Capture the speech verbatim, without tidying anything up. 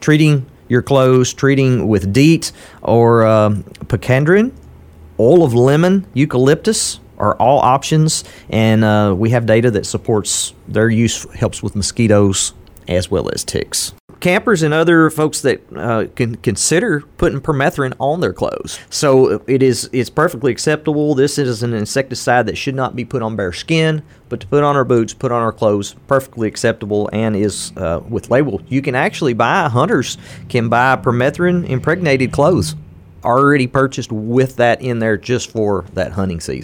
treating your clothes, treating with DEET or um, Picandrin, oil of lemon, eucalyptus are all options, and uh, we have data that supports their use, helps with mosquitoes as well as ticks. Campers and other folks that uh, can consider putting permethrin on their clothes. So it is it's perfectly acceptable. This is an insecticide that should not be put on bare skin, but to put on our boots, put on our clothes, perfectly acceptable, and is uh, with label. You can actually buy, hunters can buy permethrin impregnated clothes already purchased with that in there just for that hunting season.